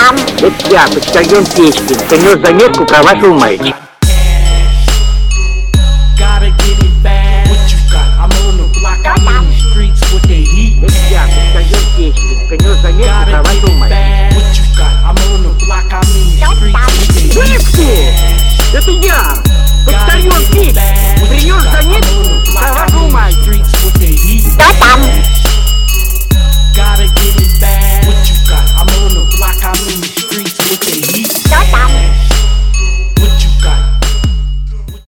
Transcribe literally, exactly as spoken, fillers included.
Это я, почтальон Печкин, принес заметку про вашего мальчика.